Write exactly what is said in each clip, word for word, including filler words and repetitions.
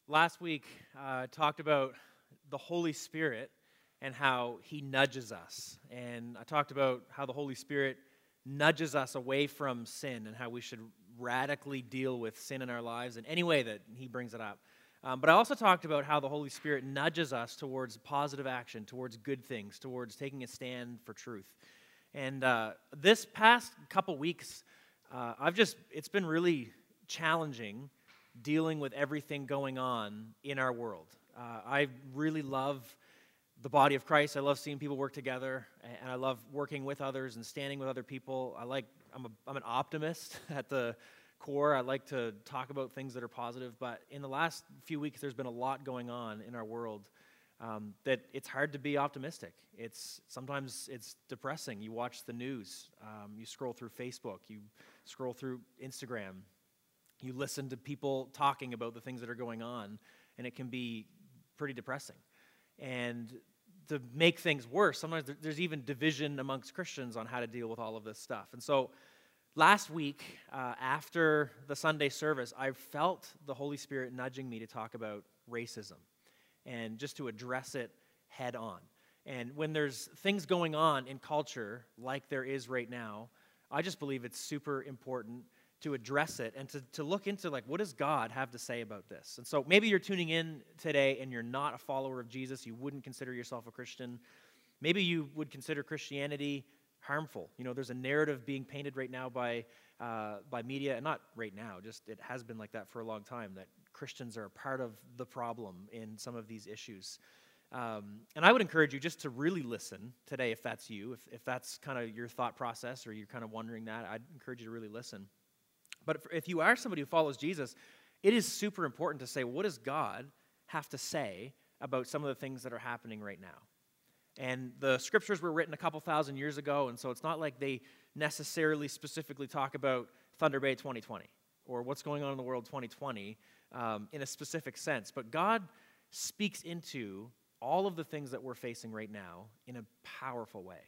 Last week, I uh, talked about the Holy Spirit and how he nudges us. And I talked about how the Holy Spirit nudges us away from sin and how we should radically deal with sin in our lives in any way that he brings it up. Um, but I also talked about how the Holy Spirit nudges us towards positive action, towards good things, towards taking a stand for truth. And uh, this past couple weeks, uh, I've just, it's been really challenging dealing with everything going on in our world. Uh, I really love the body of Christ. I love seeing people work together, and I love working with others and standing with other people. I like, I'm, a, I'm an optimist at the core. I like to talk about things that are positive, but in the last few weeks, there's been a lot going on in our world um, that it's hard to be optimistic. It's sometimes it's depressing. You watch the news, um, you scroll through Facebook, you scroll through Instagram, you listen to people talking about the things that are going on, and it can be pretty depressing. And to make things worse, sometimes there's even division amongst Christians on how to deal with all of this stuff. And so last week, uh, after the Sunday service, I felt the Holy Spirit nudging me to talk about racism and just to address it head on. And when there's things going on in culture like there is right now, I just believe it's super important to address it and to, to look into, like, what does God have to say about this? And so maybe you're tuning in today and you're not a follower of Jesus. You wouldn't consider yourself a Christian. Maybe you would consider Christianity harmful. You know, there's a narrative being painted right now by uh, by media, and not right now, just it has been like that for a long time, that Christians are a part of the problem in some of these issues. Um, and I would encourage you just to really listen today if that's you, if, if that's kind of your thought process or you're kind of wondering that, I'd encourage you to really listen. But if you are somebody who follows Jesus, it is super important to say, what does God have to say about some of the things that are happening right now? And the scriptures were written a couple thousand years ago, and so it's not like they necessarily specifically talk about Thunder Bay twenty twenty or what's going on in the world twenty twenty um, in a specific sense. But God speaks into all of the things that we're facing right now in a powerful way.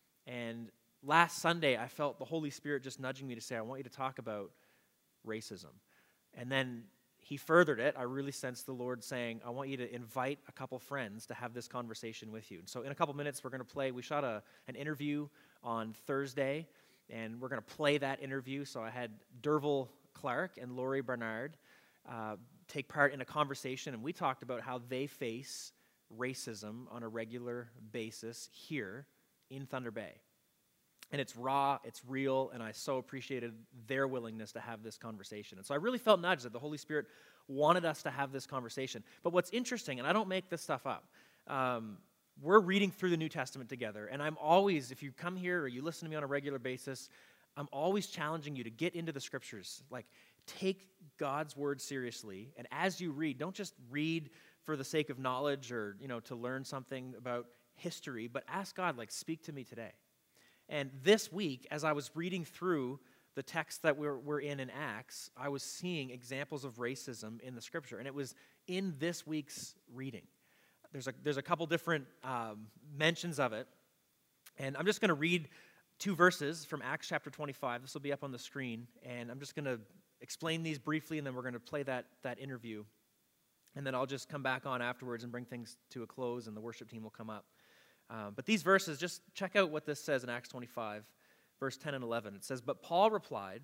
And last Sunday, I felt the Holy Spirit just nudging me to say, I want you to talk about racism. And then he furthered it. I really sensed the Lord saying, I want you to invite a couple friends to have this conversation with you. And so in a couple minutes, we're going to play. We shot a, an interview on Thursday, and we're going to play that interview. So I had Derville Clark and Lori Bernard uh, take part in a conversation, and we talked about how they face racism on a regular basis here in Thunder Bay. And it's raw, it's real, and I so appreciated their willingness to have this conversation. And so I really felt nudged that the Holy Spirit wanted us to have this conversation. But what's interesting, and I don't make this stuff up, um, we're reading through the New Testament together, and I'm always, if you come here or you listen to me on a regular basis, I'm always challenging you to get into the Scriptures. Like, take God's Word seriously, and as you read, don't just read for the sake of knowledge or, you know, to learn something about history, but ask God, like, speak to me today. And this week, as I was reading through the text that we're, we're in in Acts, I was seeing examples of racism in the Scripture, and it was in this week's reading. There's a, there's a couple different um, mentions of it, and I'm just going to read two verses from Acts chapter twenty-five. This will be up on the screen, and I'm just going to explain these briefly, and then we're going to play that, that interview, and then I'll just come back on afterwards and bring things to a close, and the worship team will come up. Um, but these verses, just check out what this says in Acts twenty-five, verse ten and eleven. It says, "But Paul replied,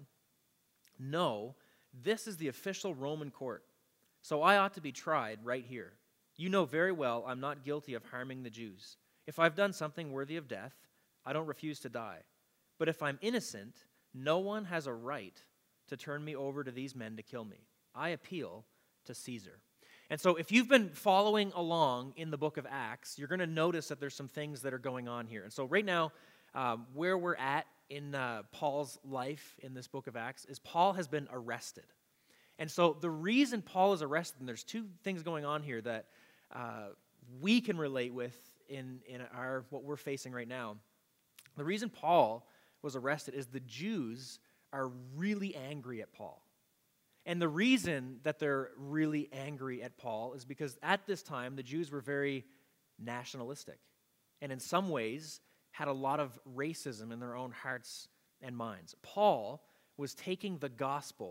'No, this is the official Roman court, so I ought to be tried right here. You know very well I'm not guilty of harming the Jews. If I've done something worthy of death, I don't refuse to die. But if I'm innocent, no one has a right to turn me over to these men to kill me. I appeal to Caesar.'" And so if you've been following along in the book of Acts, you're going to notice that there's some things that are going on here. And so right now, um, where we're at in uh, Paul's life in this book of Acts is Paul has been arrested. And so the reason Paul is arrested, and there's two things going on here that uh, we can relate with in, in our what we're facing right now. The reason Paul was arrested is the Jews are really angry at Paul. And the reason that they're really angry at Paul is because at this time, the Jews were very nationalistic and in some ways had a lot of racism in their own hearts and minds. Paul was taking the gospel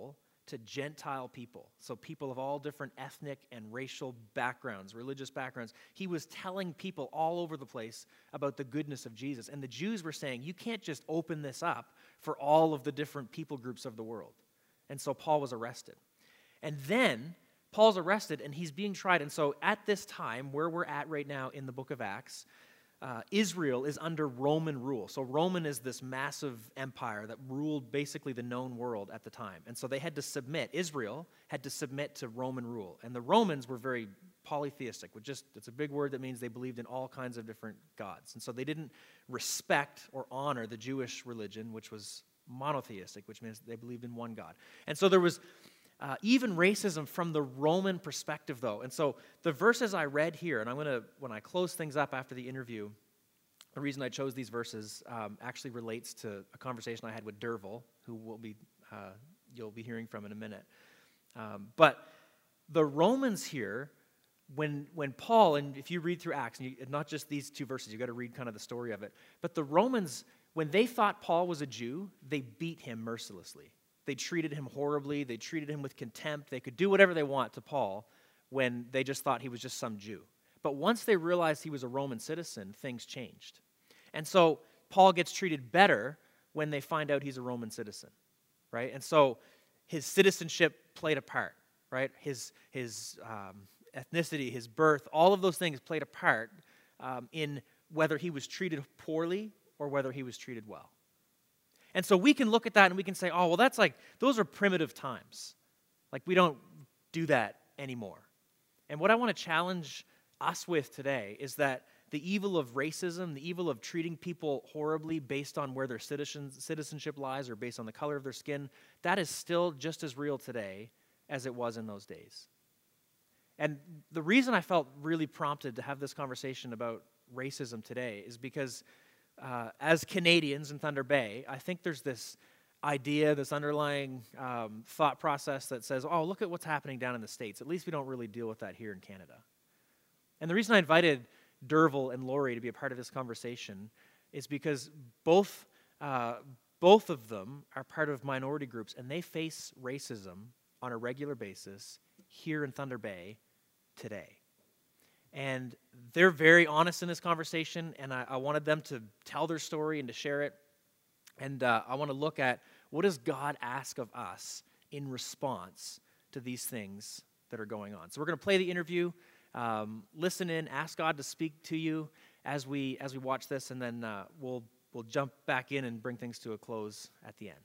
to Gentile people, so people of all different ethnic and racial backgrounds, religious backgrounds. He was telling people all over the place about the goodness of Jesus. And the Jews were saying, you can't just open this up for all of the different people groups of the world. And so Paul was arrested. And then Paul's arrested and he's being tried. And so at this time, where we're at right now in the book of Acts, Uh, Israel is under Roman rule. So Roman is this massive empire that ruled basically the known world at the time. And so they had to submit, Israel had to submit to Roman rule. And the Romans were very polytheistic, which just, it's a big word that means they believed in all kinds of different gods. And so they didn't respect or honor the Jewish religion, which was monotheistic, which means they believed in one God. And so there was Uh, even racism from the Roman perspective, though. And so the verses I read here, and I'm going to, when I close things up after the interview, the reason I chose these verses um, actually relates to a conversation I had with Derville, who will be uh, you'll be hearing from in a minute. Um, but the Romans here, when when Paul, and if you read through Acts, and you, not just these two verses, you've got to read kind of the story of it, but the Romans, when they thought Paul was a Jew, they beat him mercilessly. They treated him horribly. They treated him with contempt. They could do whatever they want to Paul when they just thought he was just some Jew. But once they realized he was a Roman citizen, things changed. And so Paul gets treated better when they find out he's a Roman citizen, right? And so his citizenship played a part, right? His, his um, ethnicity, his birth, all of those things played a part um, in whether he was treated poorly or whether he was treated well. And so we can look at that and we can say, oh, well, that's like, those are primitive times. Like, we don't do that anymore. And what I want to challenge us with today is that the evil of racism, the evil of treating people horribly based on where their citizenship lies or based on the color of their skin, that is still just as real today as it was in those days. And the reason I felt really prompted to have this conversation about racism today is because Uh, as Canadians in Thunder Bay, I think there's this idea, this underlying um, thought process that says, oh, look at what's happening down in the States. At least we don't really deal with that here in Canada. And the reason I invited Derville and Lori to be a part of this conversation is because both, uh, both of them are part of minority groups, and they face racism on a regular basis here in Thunder Bay today. And they're very honest in this conversation, and I, I wanted them to tell their story and to share it. And uh, I want to look at, what does God ask of us in response to these things that are going on? So we're going to play the interview, um, listen in, ask God to speak to you as we as we watch this, and then uh, we'll we'll jump back in and bring things to a close at the end.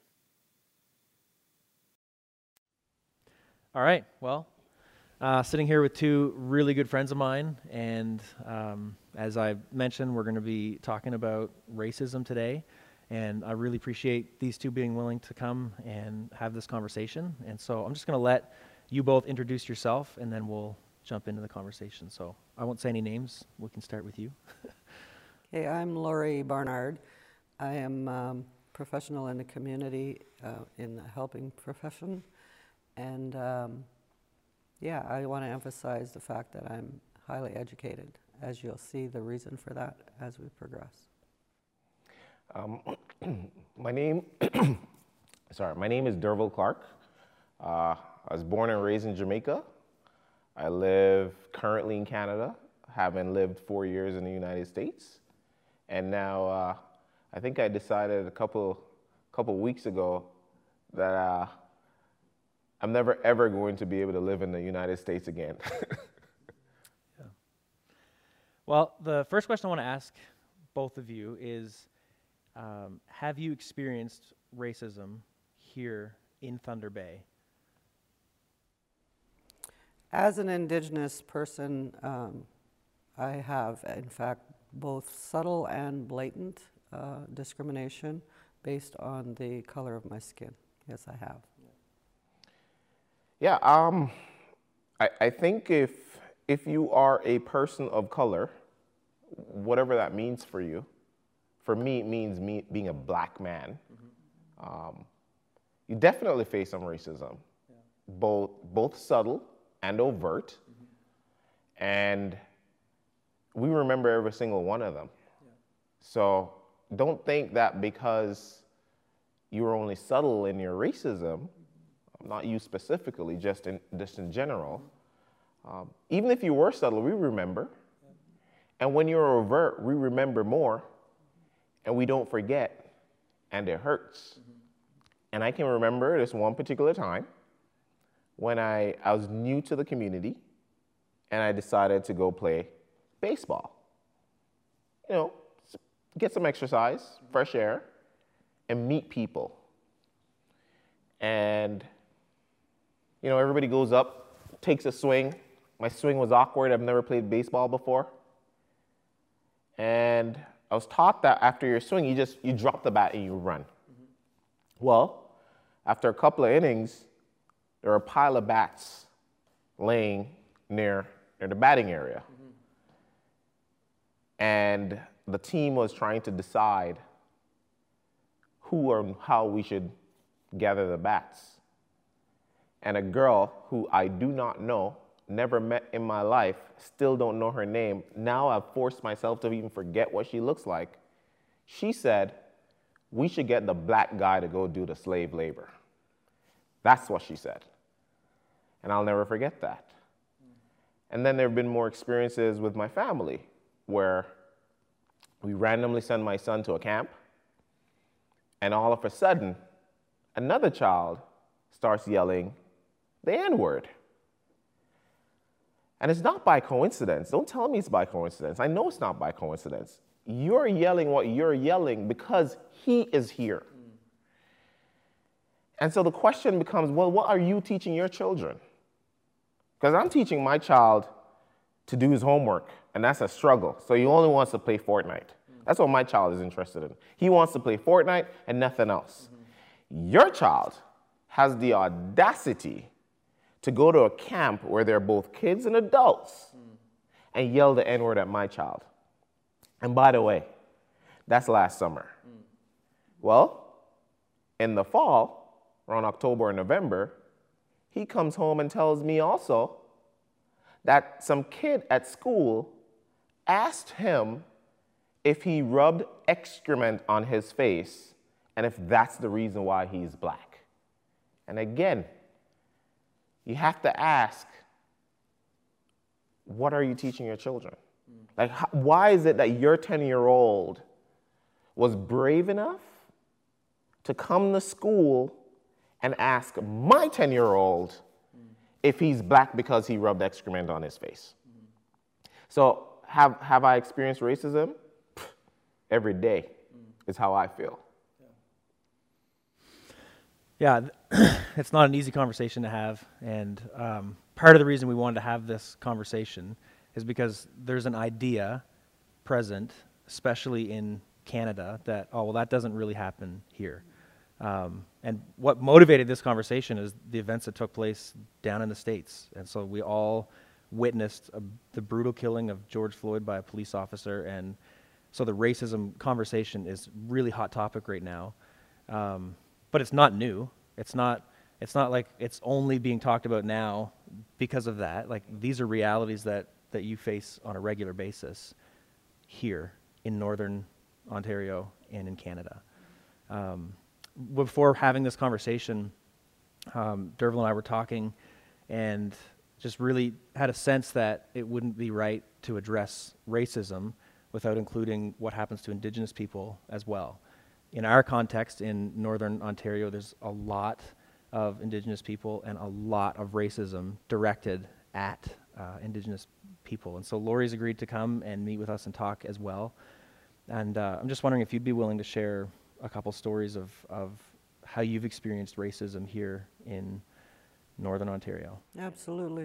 All right, well. Uh, sitting here with two really good friends of mine, and um, as I mentioned, we're going to be talking about racism today, and I really appreciate these two being willing to come and have this conversation. And so I'm just going to let you both introduce yourself, and then we'll jump into the conversation. So I won't say any names. We can start with you. Hey, I'm Lori Barnard. I am um, professional in the community, uh, in the helping profession, and um, Yeah, I want to emphasize the fact that I'm highly educated, as you'll see the reason for that as we progress. Um, my name, sorry, my name is Derville Clark. Uh, I was born and raised in Jamaica. I live currently in Canada, having lived four years in the United States. And now uh, I think I decided a couple, couple weeks ago that uh, I'm never, ever going to be able to live in the United States again. Yeah. Well, the first question I want to ask both of you is, um, have you experienced racism here in Thunder Bay? As an Indigenous person, um, I have, in fact, both subtle and blatant uh, discrimination based on the color of my skin. Yes, I have. Yeah, um, I, I think if, if you are a person of color, whatever that means for you, for me, it means me being a black man, mm-hmm. um, you definitely face some racism, yeah. both, both subtle and overt, mm-hmm. and we remember every single one of them. Yeah. So don't think that because you were only subtle in your racism, not you specifically, just in, just in general, um, even if you were subtle, we remember. And when you're overt, we remember more, and we don't forget, and it hurts. Mm-hmm. And I can remember this one particular time when I, I was new to the community, and I decided to go play baseball. You know, get some exercise, fresh air, and meet people. And, you know, everybody goes up, takes a swing. My swing was awkward. I've never played baseball before. And I was taught that after your swing, you just, you drop the bat and you run. Mm-hmm. Well, after a couple of innings, there were a pile of bats laying near, near the batting area. Mm-hmm. And the team was trying to decide who or how we should gather the bats. And a girl who I do not know, never met in my life, still don't know her name. Now I've forced myself to even forget what she looks like. She said, we should get the black guy to go do the slave labor. That's what she said. And I'll never forget that. And then there have been more experiences with my family where we randomly send my son to a camp, and all of a sudden, another child starts yelling the N-word. And it's not by coincidence. Don't tell me it's by coincidence. I know it's not by coincidence. You're yelling what you're yelling because he is here. Mm. And so the question becomes, well, what are you teaching your children? Because I'm teaching my child to do his homework, and that's a struggle. So he only wants to play Fortnite. Mm. That's what my child is interested in. He wants to play Fortnite and nothing else. Mm-hmm. Your child has the audacity to go to a camp where there are both kids and adults mm. and yell the N-word at my child. And by the way, that's last summer. Mm. Well, in the fall, around October or November, he comes home and tells me also that some kid at school asked him if he rubbed excrement on his face and if that's the reason why he's black. And again, you have to ask, what are you teaching your children? Mm. Like, how, why is it that your ten-year-old was brave enough to come to school and ask my ten-year-old mm. if he's black because he rubbed excrement on his face? Mm. So have, have I experienced racism? Pfft, every day mm. is how I feel. Yeah, it's not an easy conversation to have, and um, part of the reason we wanted to have this conversation is because there's an idea present, especially in Canada, that, oh, well, that doesn't really happen here. Um, and what motivated this conversation is the events that took place down in the States. And so we all witnessed a, the brutal killing of George Floyd by a police officer, and so the racism conversation is really hot topic right now. Um, But it's not new. It's not, it's not like it's only being talked about now because of that. Like, these are realities that, that you face on a regular basis here in Northern Ontario and in Canada. Um, before having this conversation, um, Derval and I were talking and just really had a sense that it wouldn't be right to address racism without including what happens to Indigenous people as well. In our context in Northern Ontario, there's a lot of Indigenous people and a lot of racism directed at uh, Indigenous people. And so Lori's agreed to come and meet with us and talk as well. And uh, I'm just wondering if you'd be willing to share a couple stories of, of how you've experienced racism here in Northern Ontario. Absolutely.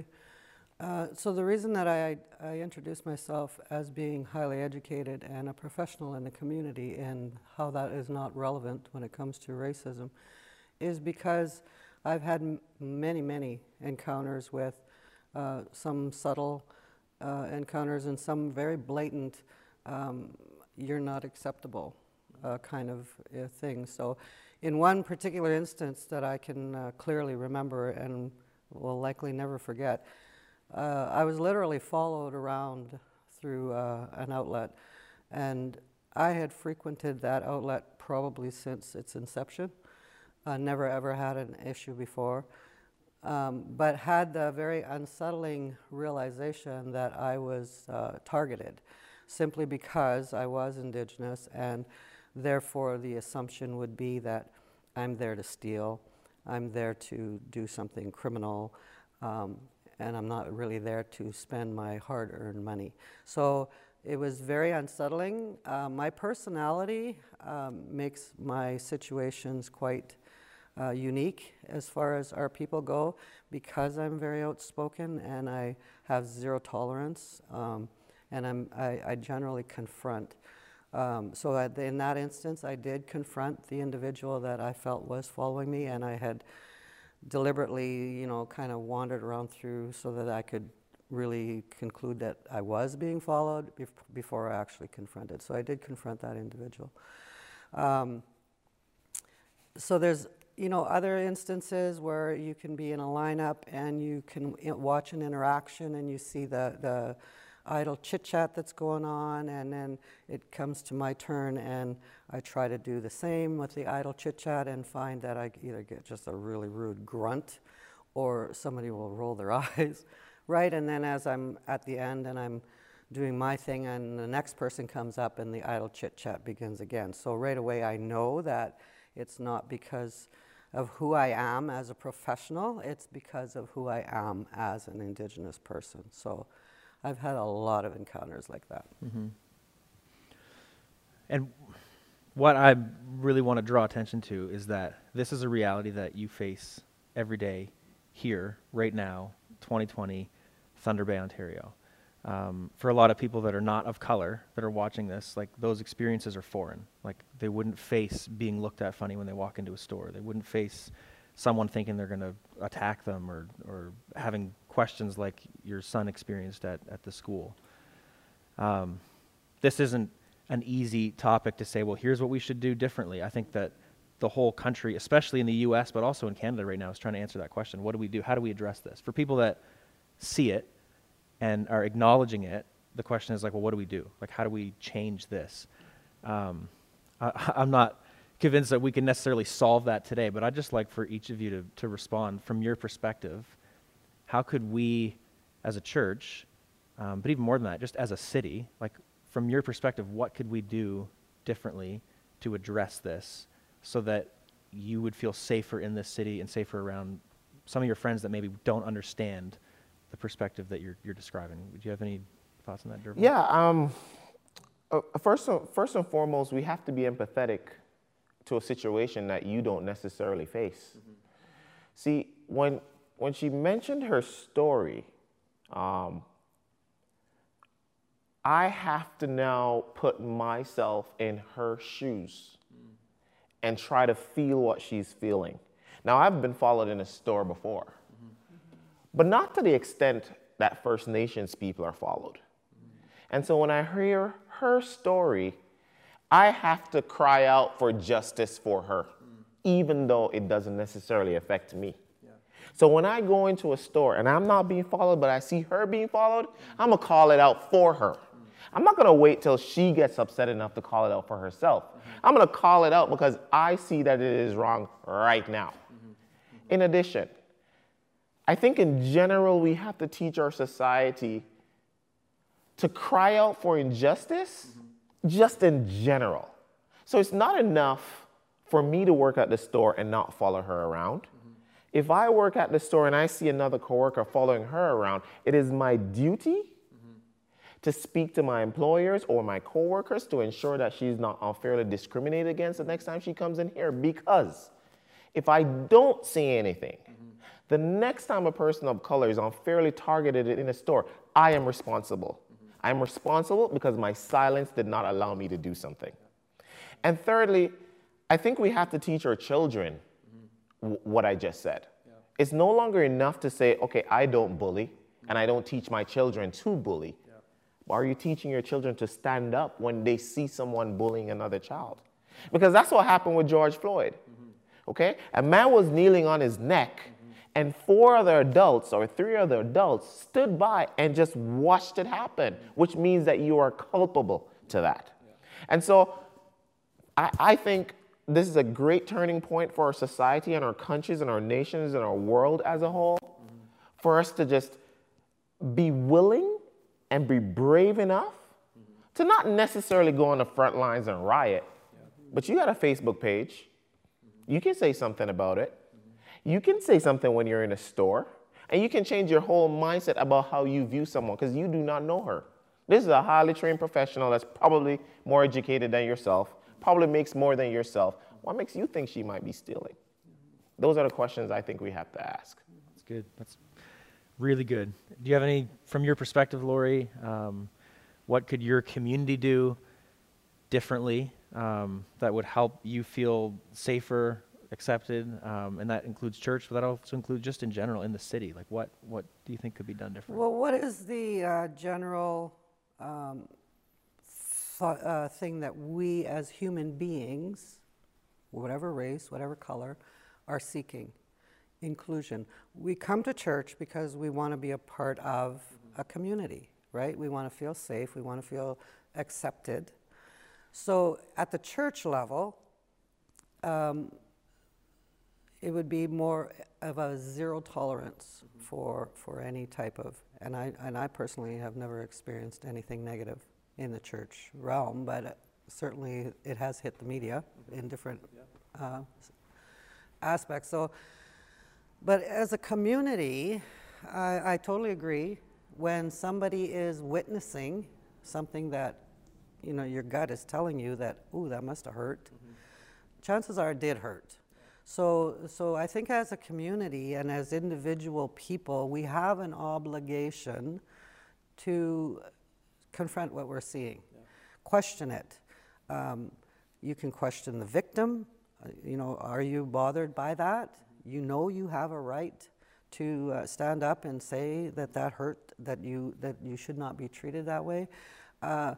Uh, so the reason that I, I introduced myself as being highly educated and a professional in the community and how that is not relevant when it comes to racism is because I've had m many, many encounters with uh, some subtle uh, encounters and some very blatant, um, you're not acceptable uh, kind of uh, things. So in one particular instance that I can uh, clearly remember and will likely never forget, Uh, I was literally followed around through uh, an outlet, and I had frequented that outlet probably since its inception. Uh, never ever had an issue before. um, but had the very unsettling realization that I was uh, targeted simply because I was Indigenous, and therefore the assumption would be that I'm there to steal, I'm there to do something criminal, um, and I'm not really there to spend my hard-earned money. So it was very unsettling. Uh, my personality um, makes my situations quite uh, unique as far as our people go, because I'm very outspoken and I have zero tolerance, um, and I'm, I, I generally confront. Um, so at the, in that instance, I did confront the individual that I felt was following me, and I had deliberately, you know, kind of wandered around through so that I could really conclude that I was being followed bef before I actually confronted. So I did confront that individual. Um, so there's, you know, other instances where you can be in a lineup and you can watch an interaction and you see the, the idle chit-chat that's going on, and then it comes to my turn and I try to do the same with the idle chit-chat and find that I either get just a really rude grunt or somebody will roll their eyes, right? And then as I'm at the end and I'm doing my thing and the next person comes up and the idle chit-chat begins again. So right away I know that it's not because of who I am as a professional, it's because of who I am as an Indigenous person. So I've had a lot of encounters like that. Mm-hmm. And what I really want to draw attention to is that this is a reality that you face every day here, right now, twenty twenty, Thunder Bay, Ontario. Um, for a lot of people that are not of color that are watching this, like, those experiences are foreign. Like, they wouldn't face being looked at funny when they walk into a store. They wouldn't face someone thinking they're going to attack them, or, or having questions like your son experienced at, at the school. Um, this isn't an easy topic to say, well, here's what we should do differently. I think that the whole country, especially in the U S, but also in Canada right now, is trying to answer that question. What do we do? How do we address this? For people that see it and are acknowledging it, the question is like, well, what do we do? Like, how do we change this? Um, I, I'm not convinced that we can necessarily solve that today, but I'd just like for each of you to, to respond from your perspective. How could we, as a church, um, but even more than that, just as a city, like, from your perspective, what could we do differently to address this so that you would feel safer in this city and safer around some of your friends that maybe don't understand the perspective that you're, you're describing? Would you have any thoughts on that, Derval? Yeah, um, uh, first, first and foremost, we have to be empathetic to a situation that you don't necessarily face. Mm-hmm. See, when, when she mentioned her story, um, I have to now put myself in her shoes mm. and try to feel what she's feeling. Now, I've been followed in a store before, mm-hmm. but not to the extent that First Nations people are followed. Mm. And so when I hear her story, I have to cry out for justice for her, mm. even though it doesn't necessarily affect me. Yeah. So when I go into a store and I'm not being followed, but I see her being followed, mm. I'm going to call it out for her. I'm not going to wait till she gets upset enough to call it out for herself. Mm-hmm. I'm going to call it out because I see that it is wrong right now. Mm-hmm. Mm-hmm. In addition, I think in general we have to teach our society to cry out for injustice, mm-hmm. just in general. So it's not enough for me to work at the store and not follow her around. Mm-hmm. If I work at the store and I see another coworker following her around, it is my duty to speak to my employers or my coworkers to ensure that she's not unfairly discriminated against the next time she comes in here. Because if I don't say anything, mm-hmm. the next time a person of color is unfairly targeted in a store, I am responsible. Mm-hmm. I am responsible because my silence did not allow me to do something. Yeah. And thirdly, I think we have to teach our children mm-hmm. w- what I just said. Yeah. It's no longer enough to say, okay, I don't bully, mm-hmm. and I don't teach my children to bully. Are you teaching your children to stand up when they see someone bullying another child? Because that's what happened with George Floyd, mm-hmm. okay? A man was kneeling on his neck, mm-hmm. and four other adults or three other adults stood by and just watched it happen, mm-hmm. which means that you are culpable to that. Yeah. And so I, I think this is a great turning point for our society and our countries and our nations and our world as a whole, mm-hmm. for us to just be willing and be brave enough mm-hmm. to not necessarily go on the front lines and riot, yeah. but you got a Facebook page. Mm-hmm. You can say something about it. Mm-hmm. You can say something when you're in a store, and you can change your whole mindset about how you view someone because you do not know her. This is a highly trained professional that's probably more educated than yourself, probably makes more than yourself. What makes you think she might be stealing? Those are the questions I think we have to ask. That's good. That's really good. Do you have any, from your perspective, Lori, um, what could your community do differently um, that would help you feel safer, accepted, um, and that includes church, but that also includes just in general in the city? Like what, what do you think could be done differently? Well, what is the uh, general um, th- uh, thing that we as human beings, whatever race, whatever color, are seeking? Inclusion. We come to church because we want to be a part of mm-hmm. a community, right? We want to feel safe. We want to feel accepted. So at the church level, um, it would be more of a zero tolerance mm-hmm. for for any type of, and I and I personally have never experienced anything negative in the church realm, but uh, certainly it has hit the media mm-hmm. in different yeah. uh, aspects. So, but as a community, I, I totally agree. When somebody is witnessing something that, you know, your gut is telling you that, ooh, that must have hurt, mm-hmm. chances are it did hurt. So, so I think as a community and as individual people, we have an obligation to confront what we're seeing, yeah. question it. Um, you can question the victim. Uh, you know, are you bothered by that? Mm-hmm. You know you have a right to uh, stand up and say that that hurt, that you that you should not be treated that way. Uh,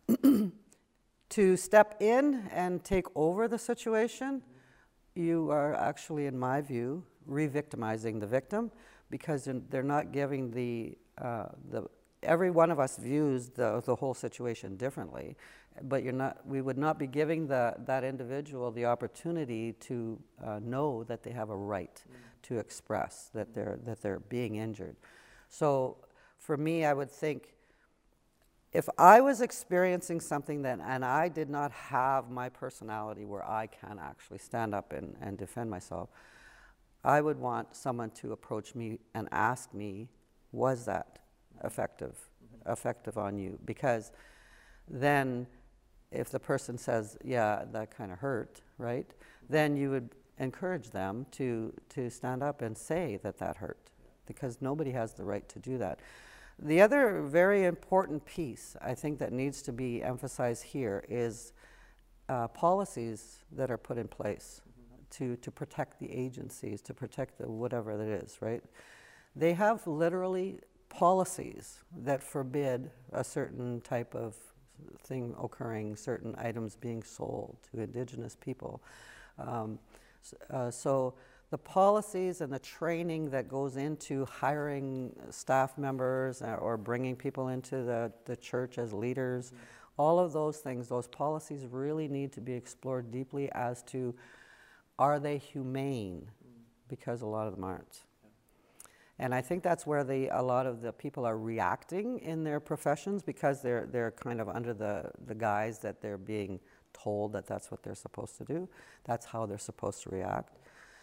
to step in and take over the situation. Mm-hmm. You are actually, in my view, re-victimizing the victim because they're not giving the, uh, the every one of us views the, the whole situation differently, but you're not, we would not be giving the, that individual the opportunity to uh, know that they have a right mm-hmm. to express that they're, that they're being injured. So for me, I would think, if I was experiencing something that, and I did not have my personality where I can actually stand up and, and defend myself, I would want someone to approach me and ask me, was that effective, mm-hmm. effective on you? Because then if the person says, yeah, that kind of hurt, right, then you would encourage them to, to stand up and say that that hurt, because nobody has the right to do that. The other very important piece I think that needs to be emphasized here is uh, policies that are put in place mm-hmm. to, to protect the agencies, to protect the whatever that is, right? They have literally policies that forbid a certain type of thing occurring, certain items being sold to Indigenous people. Um, uh, so the policies and the training that goes into hiring staff members or bringing people into the, the church as leaders, mm-hmm. all of those things, those policies really need to be explored deeply as to, are they humane? Mm-hmm. Because a lot of them aren't. Yeah. And I think that's where the, a lot of the people are reacting in their professions, because they're, they're kind of under the, the guise that they're being told that that's what they're supposed to do. That's how they're supposed to react.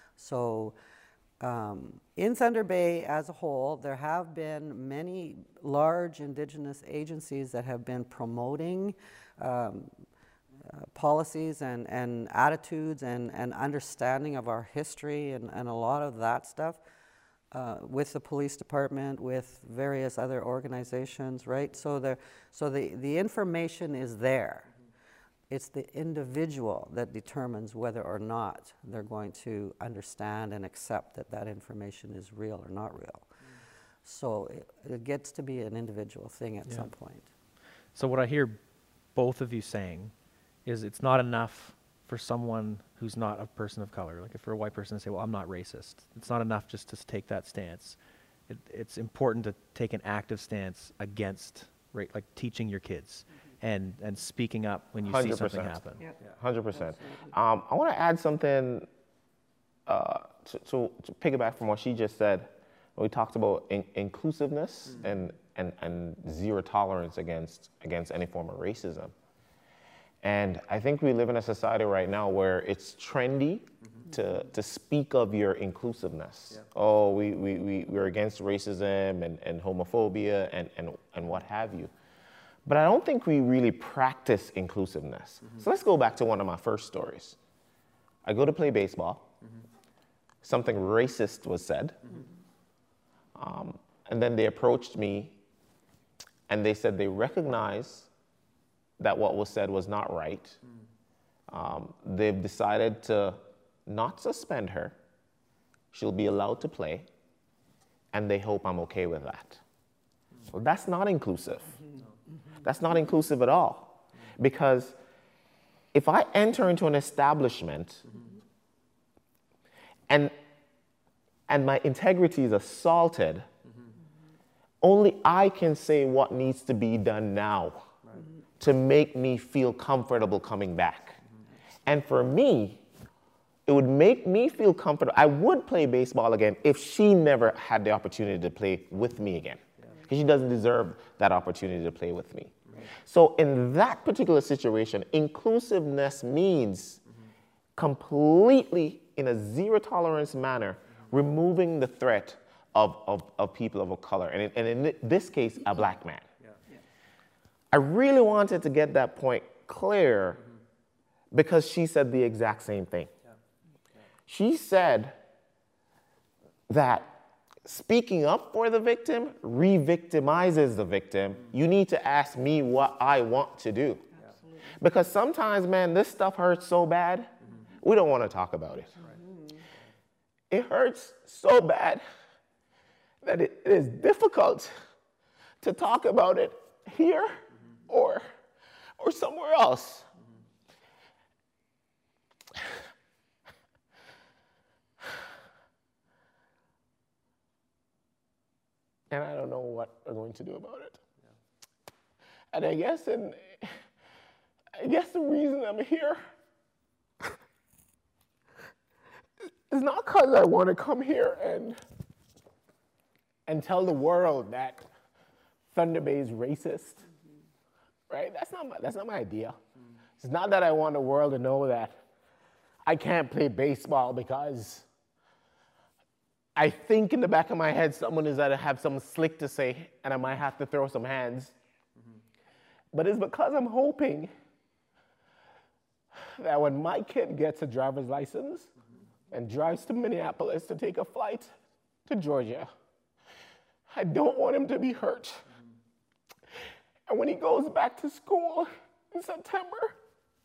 So um, in Thunder Bay as a whole, there have been many large Indigenous agencies that have been promoting um, uh, policies and, and attitudes and, and understanding of our history and, and a lot of that stuff uh, with the police department, with various other organizations, right? So, the, so the, the information is there. It's the individual that determines whether or not they're going to understand and accept that that information is real or not real. Mm. So it, it gets to be an individual thing at yeah. some point. So what I hear both of you saying is it's not enough for someone who's not a person of color, like if for a white person to say, well, I'm not racist. It's not enough just to take that stance. It, it's important to take an active stance against, right, like teaching your kids. Mm-hmm. and, and speaking up when you see something happen. Yeah. one hundred percent. Um, I want to add something uh, to, to, to piggyback from what she just said. We talked about in, inclusiveness mm-hmm. and, and, and zero tolerance against, against any form of racism. And I think we live in a society right now where it's trendy mm-hmm. to, to speak of your inclusiveness. Yeah. Oh, we, we, we, we're against racism and, and homophobia and, and, and what have you. But I don't think we really practice inclusiveness. Mm-hmm. So let's go back to one of my first stories. I go to play baseball. Mm-hmm. Something racist was said. Mm-hmm. um, and then they approached me and they said they recognize that what was said was not right. Mm. Um, they've decided to not suspend her. She'll be allowed to play, and they hope I'm okay with that. Mm. Well, that's not inclusive. Mm-hmm. Mm-hmm. That's not inclusive at all. Mm. Because if I enter into an establishment mm-hmm. and, and my integrity is assaulted, mm-hmm. only I can say what needs to be done now to make me feel comfortable coming back. Mm-hmm. And for me, it would make me feel comfortable. I would play baseball again if she never had the opportunity to play with me again. Because yeah. she doesn't deserve that opportunity to play with me. Right. So in that particular situation, inclusiveness means mm-hmm. completely, in a zero tolerance manner, mm-hmm. removing the threat of, of, of people of a color. And in, and in this case, a black man. I really wanted to get that point clear mm-hmm. because she said the exact same thing. Yeah. Yeah. She said that speaking up for the victim re-victimizes the victim. Mm-hmm. You need to ask me what I want to do. Absolutely. Because sometimes, man, this stuff hurts so bad, mm-hmm. we don't want to talk about it. Mm-hmm. It hurts so bad that it is difficult to talk about it here or, or somewhere else. Mm-hmm. And I don't know what we're going to do about it. Yeah. And I guess, and I guess the reason I'm here is not because I want to come here and and tell the world that Thunder Bay is racist. Right? That's not my, that's not my idea. Mm. It's not that I want the world to know that I can't play baseball because I think in the back of my head someone is going to have something slick to say and I might have to throw some hands. Mm-hmm. But it's because I'm hoping that when my kid gets a driver's license mm-hmm. and drives to Minneapolis to take a flight to Georgia, I don't want him to be hurt. And when he goes back to school in September,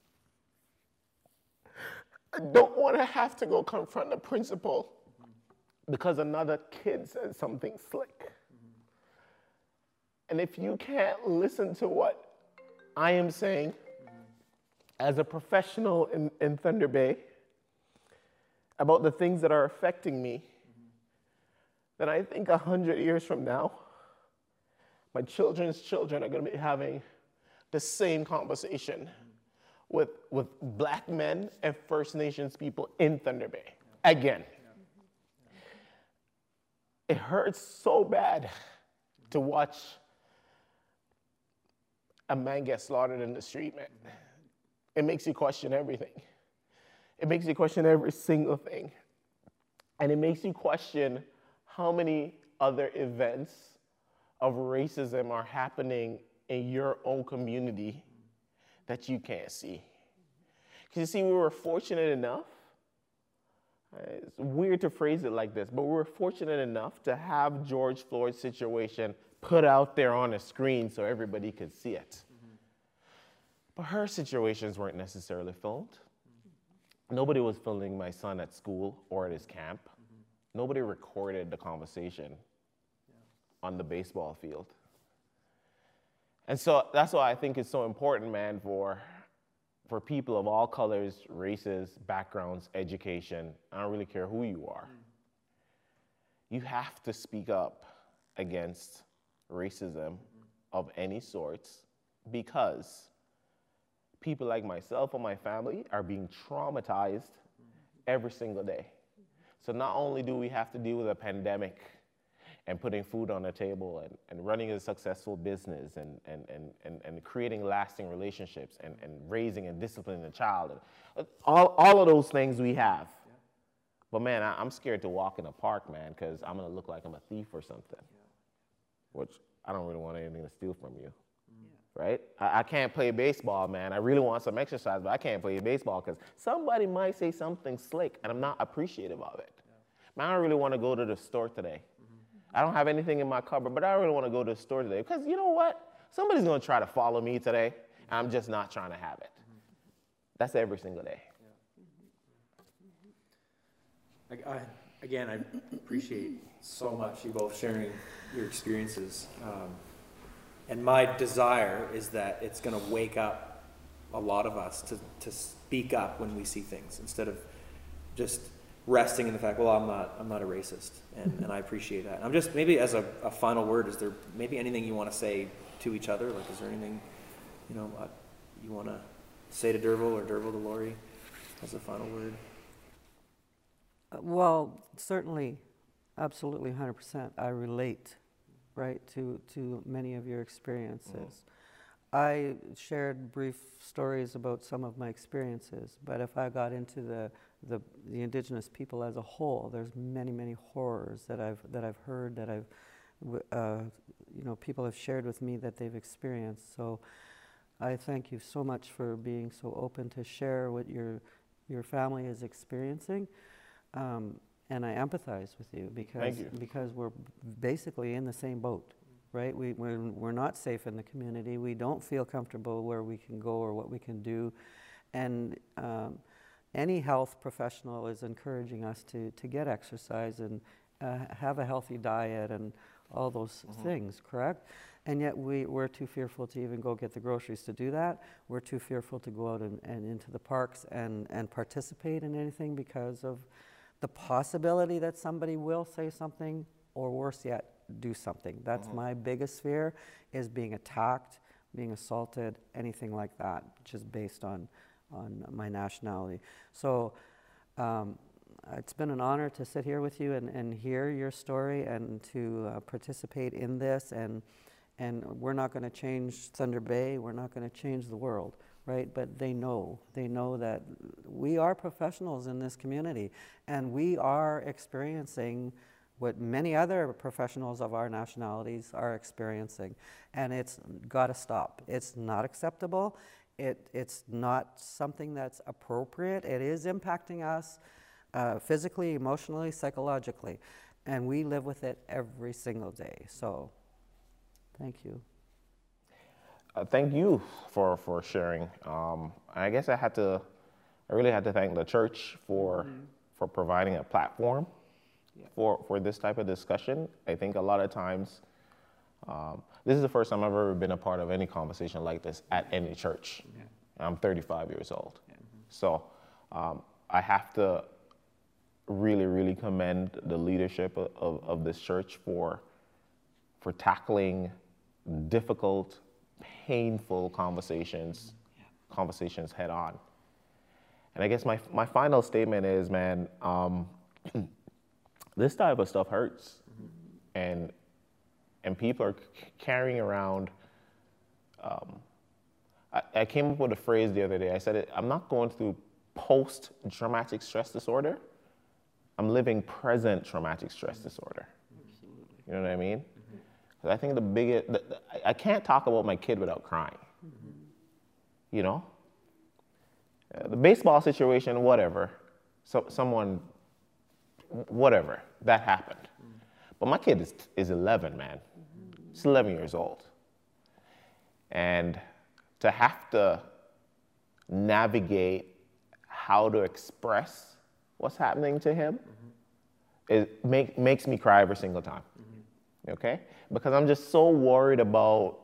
I don't want to have to go confront the principal mm-hmm. because another kid said something slick. Mm-hmm. And if you can't listen to what I am saying mm-hmm. as a professional in, in Thunder Bay about the things that are affecting me, mm-hmm. then I think a hundred years from now, my children's children are going to be having the same conversation mm-hmm. with, with black men and First Nations people in Thunder Bay. Yeah. Again. Yeah. Yeah. It hurts so bad mm-hmm. to watch a man get slaughtered in the street, man. Mm-hmm. It makes you question everything. It makes you question every single thing. And it makes you question how many other events of racism are happening in your own community that you can't see. Because you see, we were fortunate enough, it's weird to phrase it like this, but we were fortunate enough to have George Floyd's situation put out there on a screen so everybody could see it. Mm-hmm. But her situations weren't necessarily filmed. Mm-hmm. Nobody was filming my son at school or at his camp. Mm-hmm. Nobody recorded the conversation on the baseball field. And so that's why I think it's so important, man, for, for people of all colors, races, backgrounds, education. I don't really care who you are. Mm. You have to speak up against racism mm-hmm. of any sorts because people like myself and my family are being traumatized every single day. So not only do we have to deal with a pandemic and putting food on the table and, and running a successful business and, and, and, and, and creating lasting relationships and, and raising and disciplining a child, and all, all of those things we have. Yeah. But man, I, I'm scared to walk in a park, man, because I'm gonna look like I'm a thief or something, yeah. Which I don't really want anything to steal from you. Right? I, I can't play baseball, man. I really want some exercise, but I can't play baseball because somebody might say something slick and I'm not appreciative of it. Yeah. Man, I don't really want to go to the store today. Mm-hmm. I don't have anything in my cupboard, but I really want to go to the store today because you know what? Somebody's going to try to follow me today, and I'm just not trying to have it. Mm-hmm. That's every single day. Yeah. I, I, again, I appreciate so much you both sharing your experiences. Um, And my desire is that it's going to wake up a lot of us to, to speak up when we see things instead of just resting in the fact, well, I'm not, I'm not a racist, and, and I appreciate that. I'm just, maybe as a, a final word, is there maybe anything you want to say to each other? Like, is there anything, you know, uh, you want to say to Dervil or Dervil to Laurie as a final word? Uh, well, certainly, absolutely, one hundred percent. I relate. Right, to, to many of your experiences. Mm-hmm. I shared brief stories about some of my experiences, but if I got into the, the, the Indigenous people as a whole, there's many, many horrors that I've, that I've heard, that I've, uh, you know, people have shared with me that they've experienced. So I thank you so much for being so open to share what your, your family is experiencing. Um, And I empathize with you because you. because we're basically in the same boat, right? We, we're, we're not safe in the community. We don't feel comfortable where we can go or what we can do. And um, any health professional is encouraging us to, to get exercise and uh, have a healthy diet and all those mm-hmm. things, correct? And yet we, we're too fearful to even go get the groceries to do that. We're too fearful to go out and, and into the parks and, and participate in anything because of the possibility that somebody will say something, or worse yet, do something. That's mm-hmm. my biggest fear, is being attacked, being assaulted, anything like that, just based on, on my nationality. So um, it's been an honor to sit here with you and, and hear your story and to uh, participate in this. And, and we're not going to change Thunder Bay. We're not going to change the world. Right, but they know, they know that we are professionals in this community, and we are experiencing what many other professionals of our nationalities are experiencing, and it's got to stop. It's not acceptable. It, it's not something that's appropriate. It is impacting us uh, physically, emotionally, psychologically, and we live with it every single day. So, thank you. Uh, thank you for, for sharing. Um, I guess I had to, I really had to thank the church for, mm-hmm. for providing a platform yeah. for, for this type of discussion. I think a lot of times, um, this is the first time I've ever been a part of any conversation like this at any church. Yeah. I'm thirty-five years old. Yeah. Mm-hmm. So um, I have to really, really commend the leadership of, of, of this church for, for tackling difficult, painful conversations, yeah. conversations head on. And I guess my, my final statement is, man, um, this type of stuff hurts. Mm-hmm. And, and people are c- carrying around, um, I, I came up with a phrase the other day. I said, it, I'm not going through post-traumatic stress disorder. I'm living present traumatic stress disorder. Absolutely. You know what I mean? I think the biggest, the, the, I can't talk about my kid without crying. Mm-hmm. You know? Uh, the baseball situation, whatever. So, someone, whatever, that happened. Mm-hmm. But my kid is, is eleven, man. Mm-hmm. He's eleven years old. And to have to navigate how to express what's happening to him, mm-hmm. it make, makes me cry every single time. Mm-hmm. Okay? Because I'm just so worried about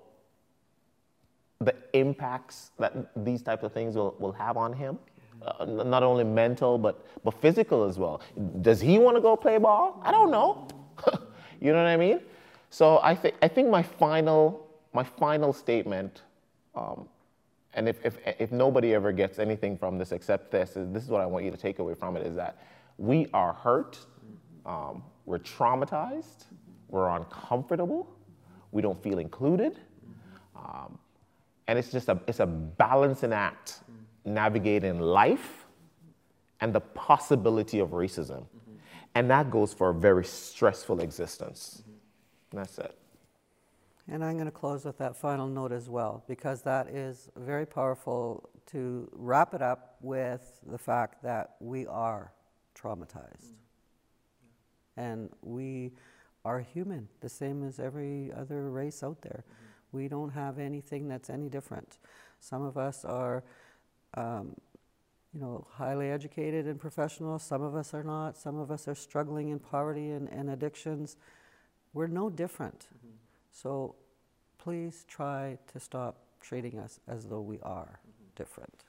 the impacts that these types of things will, will have on him. Uh, not only mental, but, but physical as well. Does he want to go play ball? I don't know. You know what I mean? So I, th- I think my final, my final statement Um, and if, if, if nobody ever gets anything from this except this, is- this is what I want you to take away from it, is that we are hurt, um, we're traumatized, we're uncomfortable, we don't feel included. Um, and it's just a, it's a balancing act navigating life and the possibility of racism. Mm-hmm. And that goes for a very stressful existence. Mm-hmm. That's it. And I'm going to close with that final note as well, because that is very powerful to wrap it up with the fact that we are traumatized. Mm-hmm. And we are human, the same as every other race out there. Mm-hmm. We don't have anything that's any different. Some of us are Um, you know, highly educated and professional. Some of us are not. Some of us are struggling in poverty and, and addictions. We're no different. Mm-hmm. So please try to stop treating us as though we are mm-hmm. different.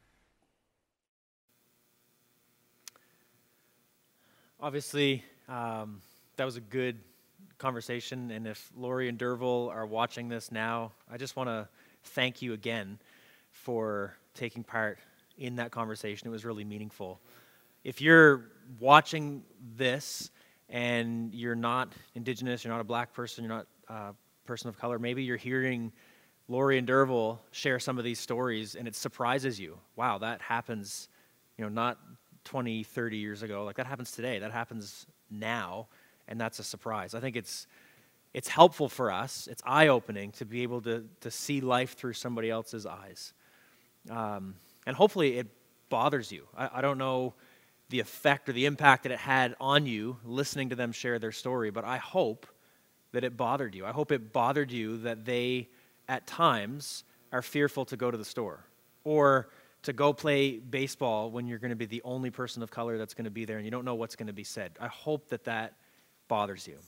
Obviously, um, that was a good conversation, and if Lori and Derville are watching this now, I just want to thank you again for taking part in that conversation. It was really meaningful. If you're watching this and you're not Indigenous, you're not a black person, you're not a person of color, maybe you're hearing Lori and Derville share some of these stories and it surprises you. Wow, that happens, you know, not twenty, thirty years ago. Like, that happens today. That happens now, and that's a surprise. I think it's it's helpful for us. It's eye-opening to be able to to see life through somebody else's eyes. Um, and hopefully it bothers you. I, I don't know the effect or the impact that it had on you listening to them share their story, but I hope that it bothered you. I hope it bothered you that they, at times, are fearful to go to the store or to go play baseball when you're going to be the only person of color that's going to be there and you don't know what's going to be said. I hope that that bothers you.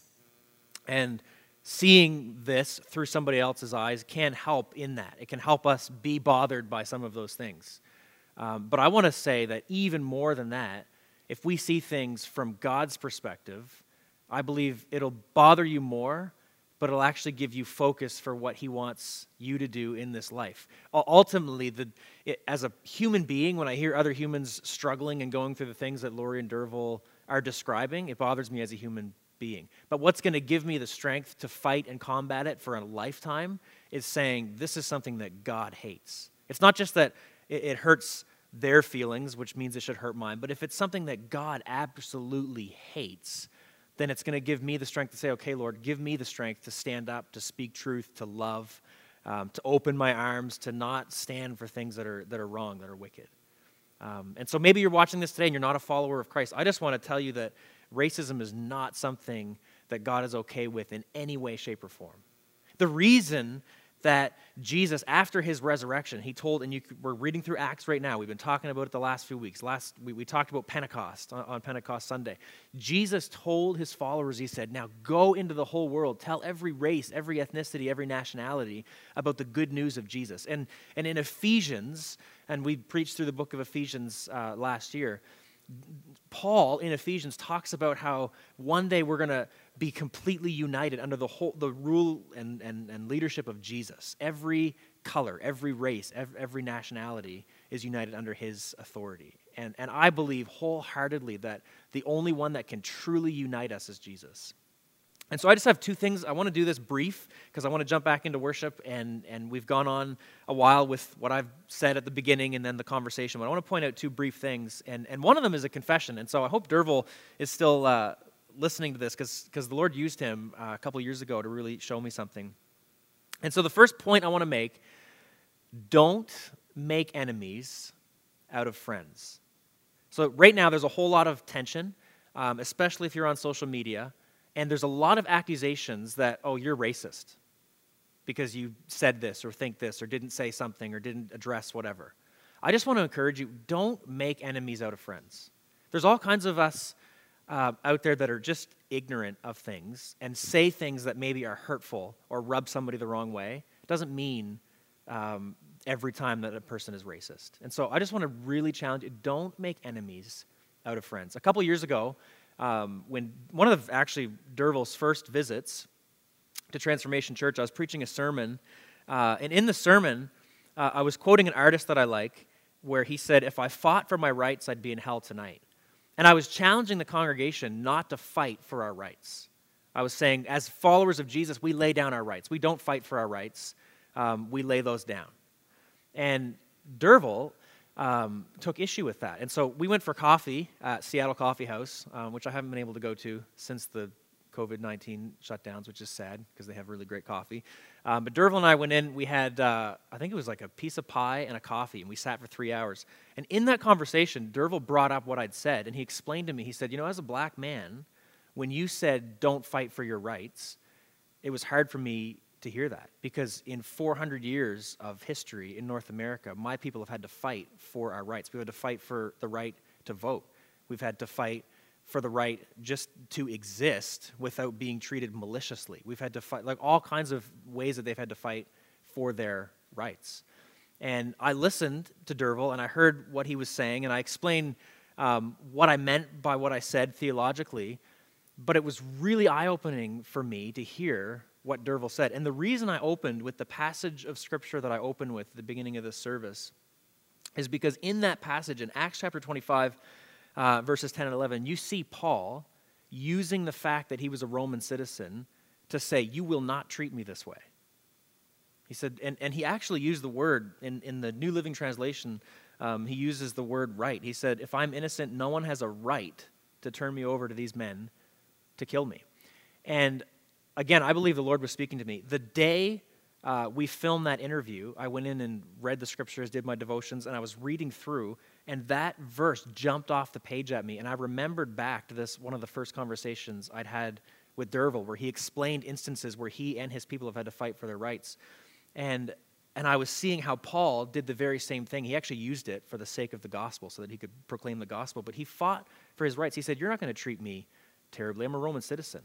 And seeing this through somebody else's eyes can help in that. It can help us be bothered by some of those things. Um, but I want to say that even more than that, if we see things from God's perspective, I believe it'll bother you more, but it'll actually give you focus for what he wants you to do in this life. Ultimately, the, it, as a human being, when I hear other humans struggling and going through the things that Lori and Derville are describing, it bothers me as a human being. But what's going to give me the strength to fight and combat it for a lifetime is saying this is something that God hates. It's not just that it, it hurts their feelings, which means it should hurt mine, but if it's something that God absolutely hates, then it's going to give me the strength to say, okay, Lord, give me the strength to stand up, to speak truth, to love, um, to open my arms, to not stand for things that are that are wrong, that are wicked. Um, and so maybe you're watching this today and you're not a follower of Christ. I just want to tell you that racism is not something that God is okay with in any way, shape, or form. The reason that Jesus, after his resurrection, he told, and you, we're reading through Acts right now. We've been talking about it the last few weeks. Last we, we talked about Pentecost on, on Pentecost Sunday. Jesus told his followers, he said, now go into the whole world. Tell every race, every ethnicity, every nationality about the good news of Jesus. And, and in Ephesians, and we preached through the book of Ephesians uh, last year, Paul in Ephesians talks about how one day we're going to be completely united under the whole the rule and, and, and leadership of Jesus. Every color, every race, every, every nationality is united under his authority. And, and I believe wholeheartedly that the only one that can truly unite us is Jesus. And so I just have two things. I want to do this brief because I want to jump back into worship, and, and we've gone on a while with what I've said at the beginning and then the conversation. But I want to point out two brief things, and, and one of them is a confession. And so I hope Derville is still uh, listening to this because because the Lord used him uh, a couple years ago to really show me something. And so the first point I want to make, don't make enemies out of friends. So right now there's a whole lot of tension, um, especially if you're on social media. And there's a lot of accusations that, oh, you're racist because you said this or think this or didn't say something or didn't address whatever. I just want to encourage you, don't make enemies out of friends. There's all kinds of us uh, out there that are just ignorant of things and say things that maybe are hurtful or rub somebody the wrong way. It doesn't mean um, every time that a person is racist. And so I just want to really challenge you, don't make enemies out of friends. A couple years ago, Um, when one of the, actually Derville's first visits to Transformation Church, I was preaching a sermon, uh, and in the sermon, uh, I was quoting an artist that I like, where he said, if I fought for my rights, I'd be in hell tonight. And I was challenging the congregation not to fight for our rights. I was saying, as followers of Jesus, we lay down our rights. We don't fight for our rights. Um, we lay those down. And Derville um, took issue with that. And so we went for coffee at Seattle Coffee House, um, which I haven't been able to go to since the covid nineteen shutdowns, which is sad because they have really great coffee. Um, but Derville and I went in. We had, uh, I think it was like a piece of pie and a coffee, and we sat for three hours. And in that conversation, Derville brought up what I'd said, and he explained to me, he said, you know, as a black man, when you said don't fight for your rights, it was hard for me to hear that, because in four hundred years of history in North America, my people have had to fight for our rights. We've had to fight for the right to vote. We've had to fight for the right just to exist without being treated maliciously. We've had to fight, like all kinds of ways that they've had to fight for their rights. And I listened to Derville, and I heard what he was saying, and I explained um, what I meant by what I said theologically, but it was really eye-opening for me to hear what Derville said. And the reason I opened with the passage of Scripture that I opened with at the beginning of this service is because in that passage, in Acts chapter twenty-five, uh, verses ten and eleven, you see Paul using the fact that he was a Roman citizen to say, you will not treat me this way. He said, and, and he actually used the word, in, in the New Living Translation, um, he uses the word right. He said, if I'm innocent, no one has a right to turn me over to these men to kill me. And again, I believe the Lord was speaking to me. The day uh, we filmed that interview, I went in and read the scriptures, did my devotions, and I was reading through, and that verse jumped off the page at me, and I remembered back to this, one of the first conversations I'd had with Derville, where he explained instances where he and his people have had to fight for their rights. And and I was seeing how Paul did the very same thing. He actually used it for the sake of the gospel so that he could proclaim the gospel, but he fought for his rights. He said, you're not going to treat me terribly. I'm a Roman citizen.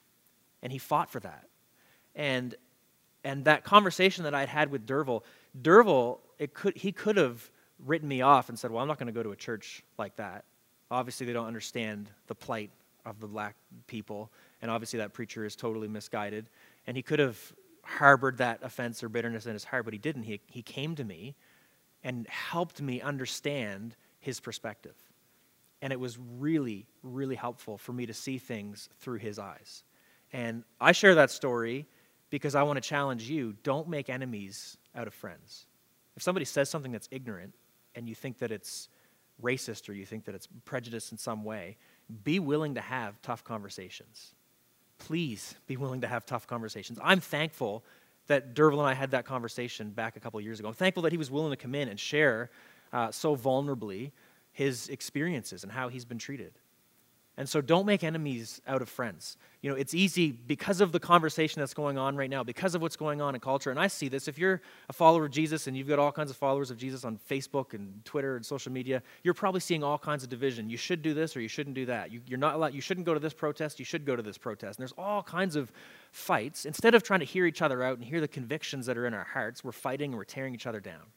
And he fought for that. And and that conversation that I'd had with Derville, Derville, it could he could have written me off and said, well, I'm not going to go to a church like that. Obviously, they don't understand the plight of the black people, and obviously that preacher is totally misguided. And he could have harbored that offense or bitterness in his heart, but he didn't. He, he came to me and helped me understand his perspective. And it was really, really helpful for me to see things through his eyes. And I share that story because I want to challenge you, don't make enemies out of friends. If somebody says something that's ignorant and you think that it's racist or you think that it's prejudiced in some way, be willing to have tough conversations. Please be willing to have tough conversations. I'm thankful that Derville and I had that conversation back a couple of years ago. I'm thankful that he was willing to come in and share uh, so vulnerably his experiences and how he's been treated. And so don't make enemies out of friends. You know, it's easy because of the conversation that's going on right now, because of what's going on in culture. And I see this. If you're a follower of Jesus and you've got all kinds of followers of Jesus on Facebook and Twitter and social media, you're probably seeing all kinds of division. You should do this or you shouldn't do that. You, you're not allowed, you shouldn't go to this protest. You should go to this protest. And there's all kinds of fights. Instead of trying to hear each other out and hear the convictions that are in our hearts, we're fighting and we're tearing each other down.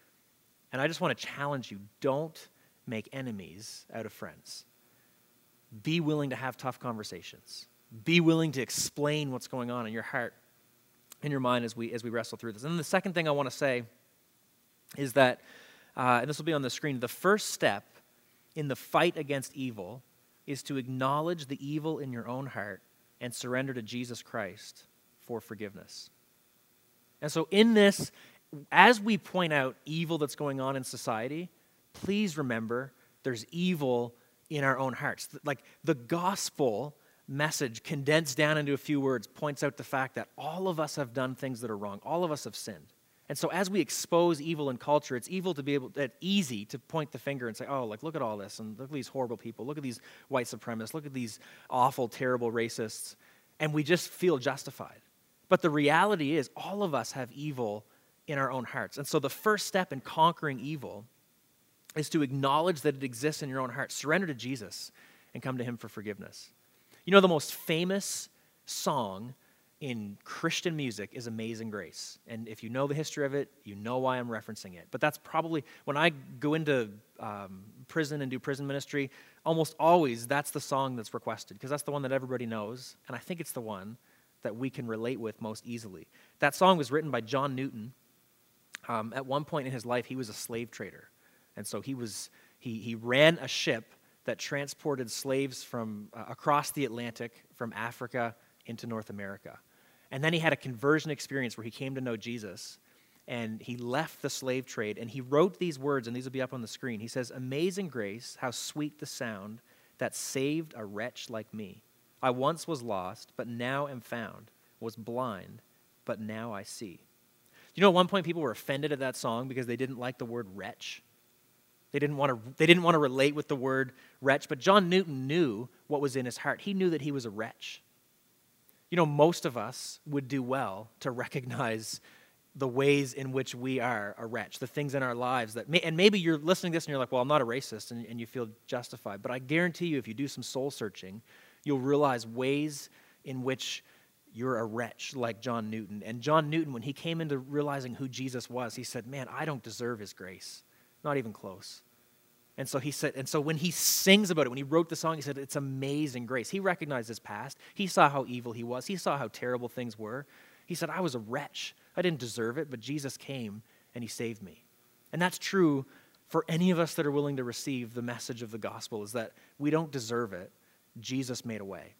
And I just want to challenge you, don't make enemies out of friends. Be willing to have tough conversations. Be willing to explain what's going on in your heart, in your mind as we as we wrestle through this. And then the second thing I want to say is that, uh, and this will be on the screen, the first step in the fight against evil is to acknowledge the evil in your own heart and surrender to Jesus Christ for forgiveness. And so in this, as we point out evil that's going on in society, please remember there's evil in our own hearts. Like the gospel message condensed down into a few words points out the fact that all of us have done things that are wrong. All of us have sinned. And so as we expose evil in culture, it's evil to be able, it's easy to point the finger and say, oh, like look at all this, and look at these horrible people, look at these white supremacists, look at these awful, terrible racists, and we just feel justified. But the reality is all of us have evil in our own hearts. And so the first step in conquering evil is to acknowledge that it exists in your own heart. Surrender to Jesus and come to him for forgiveness. You know, the most famous song in Christian music is Amazing Grace. And if you know the history of it, you know why I'm referencing it. But that's probably, when I go into um, prison and do prison ministry, almost always that's the song that's requested, because that's the one that everybody knows, and I think it's the one that we can relate with most easily. That song was written by John Newton, Um, at one point in his life, he was a slave trader. And so he was he, he ran a ship that transported slaves from uh, across the Atlantic, from Africa into North America. And then he had a conversion experience where he came to know Jesus, and he left the slave trade, and he wrote these words, and these will be up on the screen. He says, "Amazing grace, how sweet the sound that saved a wretch like me. I once was lost, but now am found, was blind, but now I see." You know, at one point people were offended at that song because they didn't like the word wretch. They didn't want to they didn't want to relate with the word wretch, but John Newton knew what was in his heart. He knew that he was a wretch. You know, most of us would do well to recognize the ways in which we are a wretch, the things in our lives that, may, and maybe you're listening to this and you're like, well, I'm not a racist, and, and you feel justified. But I guarantee you, if you do some soul searching, you'll realize ways in which you're a wretch like John Newton. And John Newton, when he came into realizing who Jesus was, he said, man, I don't deserve his grace. Not even close. And so he said, and so when he sings about it, when he wrote the song, he said, it's amazing grace. He recognized his past. He saw how evil he was. He saw how terrible things were. He said, I was a wretch. I didn't deserve it, but Jesus came and he saved me. And that's true for any of us that are willing to receive the message of the gospel, is that we don't deserve it. Jesus made a way.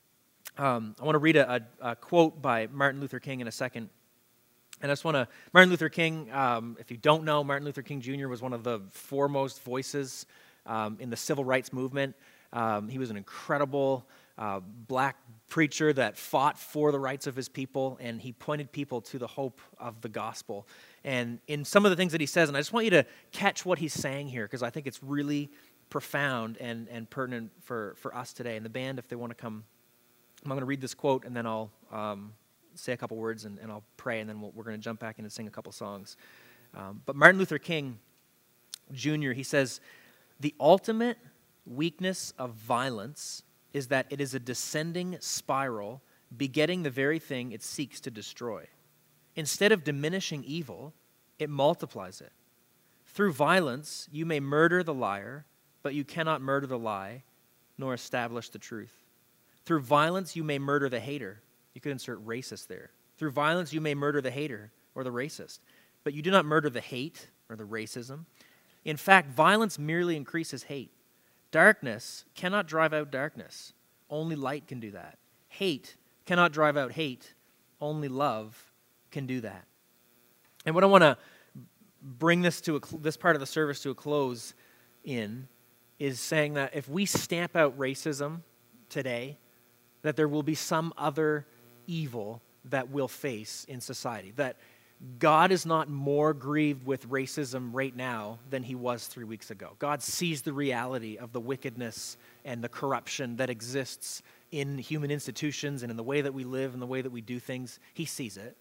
Um, I want to read a, a, a quote by Martin Luther King in a second. And I just want to, Martin Luther King, um, if you don't know, Martin Luther King Junior was one of the foremost voices um, in the civil rights movement. Um, he was an incredible uh, black preacher that fought for the rights of his people, and he pointed people to the hope of the gospel. And in some of the things that he says, and I just want you to catch what he's saying here, because I think it's really profound and, and pertinent for, for us today. And the band, if they want to come, I'm going to read this quote, and then I'll um, say a couple words, and, and I'll pray, and then we'll, we're going to jump back in and sing a couple songs. Um, but Martin Luther King Junior, he says, "The ultimate weakness of violence is that it is a descending spiral begetting the very thing it seeks to destroy. Instead of diminishing evil, it multiplies it. Through violence, you may murder the liar, but you cannot murder the lie, nor establish the truth. Through violence, you may murder the hater." You could insert racist there. "Through violence, you may murder the hater or the racist, but you do not murder the hate or the racism. In fact, violence merely increases hate. Darkness cannot drive out darkness. Only light can do that. Hate cannot drive out hate. Only love can do that." And what I want to bring this to a, this part of the service to a close in is saying that if we stamp out racism today, that there will be some other evil that we'll face in society. That God is not more grieved with racism right now than he was three weeks ago. God sees the reality of the wickedness and the corruption that exists in human institutions and in the way that we live and the way that we do things. He sees it.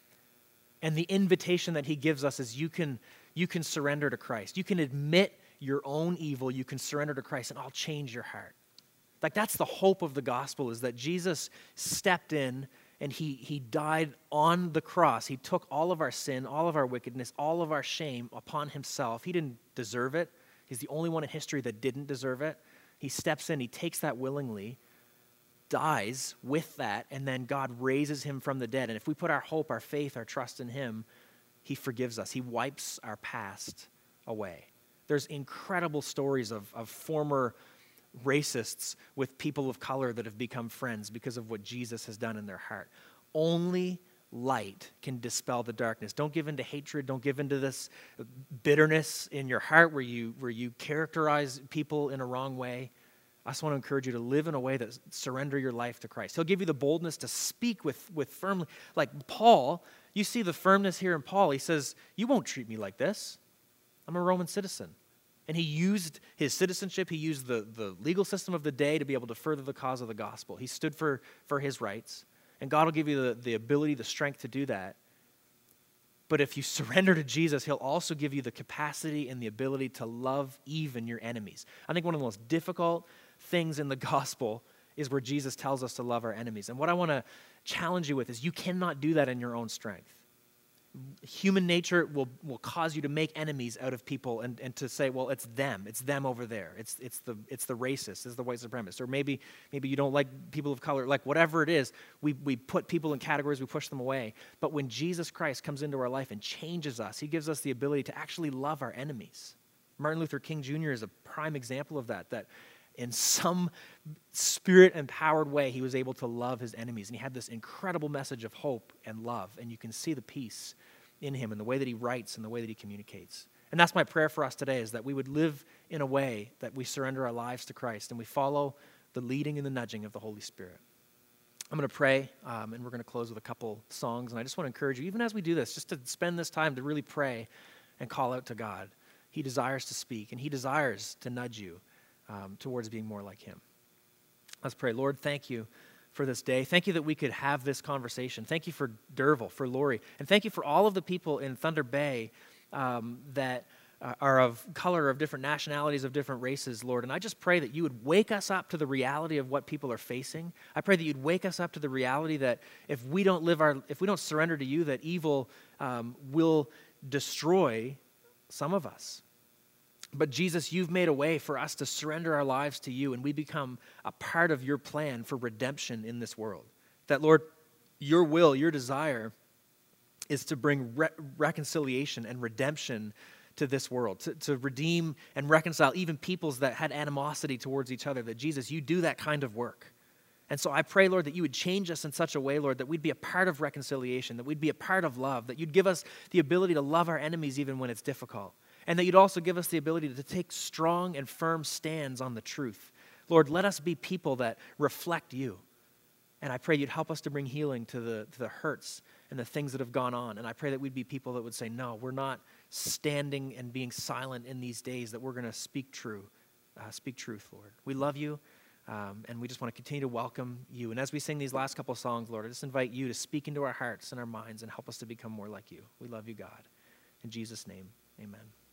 And the invitation that he gives us is you can, you can surrender to Christ. You can admit your own evil. You can surrender to Christ, and I'll change your heart. Like, that's the hope of the gospel, is that Jesus stepped in and he, he died on the cross. He took all of our sin, all of our wickedness, all of our shame upon himself. He didn't deserve it. He's the only one in history that didn't deserve it. He steps in, he takes that willingly, dies with that, and then God raises him from the dead. And if we put our hope, our faith, our trust in him, he forgives us. He wipes our past away. There's incredible stories of, of former racists with people of color that have become friends because of what Jesus has done in their heart. Only light can dispel the darkness. Don't give in to hatred. Don't give in to this bitterness in your heart where you where you characterize people in a wrong way. I just want to encourage you to live in a way that surrender your life to Christ. He'll give you the boldness to speak with, with firmly. Like Paul, you see the firmness here in Paul. He says, you won't treat me like this. I'm a Roman citizen. And he used his citizenship, he used the, the legal system of the day to be able to further the cause of the gospel. He stood for, for his rights. And God will give you the, the ability, the strength to do that. But if you surrender to Jesus, he'll also give you the capacity and the ability to love even your enemies. I think one of the most difficult things in the gospel is where Jesus tells us to love our enemies. And what I want to challenge you with is you cannot do that in your own strength. human nature will, will cause you to make enemies out of people and, and to say, well, it's them. It's them over there. It's it's the it's the racist, it's the white supremacist. Or maybe maybe you don't like people of color. Like whatever it is, we, we put people in categories, we push them away. But when Jesus Christ comes into our life and changes us, he gives us the ability to actually love our enemies. Martin Luther King Junior is a prime example of that, that in some spirit-empowered way, he was able to love his enemies. And he had this incredible message of hope and love. And you can see the peace in him and the way that he writes and the way that he communicates. And that's my prayer for us today, is that we would live in a way that we surrender our lives to Christ and we follow the leading and the nudging of the Holy Spirit. I'm going to pray, um, and we're going to close with a couple songs. And I just want to encourage you, even as we do this, just to spend this time to really pray and call out to God. He desires to speak, and he desires to nudge you Um, towards being more like him. Let's pray. Lord, thank you for this day. Thank you that we could have this conversation. Thank you for Derville, for Lori, and thank you for all of the people in Thunder Bay um, that uh, are of color, of different nationalities, of different races, Lord. And I just pray that you would wake us up to the reality of what people are facing. I pray that you'd wake us up to the reality that if we don't live our, if we don't surrender to you, that evil um, will destroy some of us. But Jesus, you've made a way for us to surrender our lives to you, and we become a part of your plan for redemption in this world. That, Lord, your will, your desire is to bring re- reconciliation and redemption to this world, to, to redeem and reconcile even peoples that had animosity towards each other. That, Jesus, you do that kind of work. And so I pray, Lord, that you would change us in such a way, Lord, that we'd be a part of reconciliation, that we'd be a part of love, that you'd give us the ability to love our enemies even when it's difficult. And that you'd also give us the ability to take strong and firm stands on the truth. Lord, let us be people that reflect you. And I pray you'd help us to bring healing to the, to the hurts and the things that have gone on. And I pray that we'd be people that would say, no, we're not standing and being silent in these days, that we're going to speak true, uh, speak truth, Lord. We love you, um, and we just want to continue to welcome you. And as we sing these last couple of songs, Lord, I just invite you to speak into our hearts and our minds and help us to become more like you. We love you, God. In Jesus' name, amen.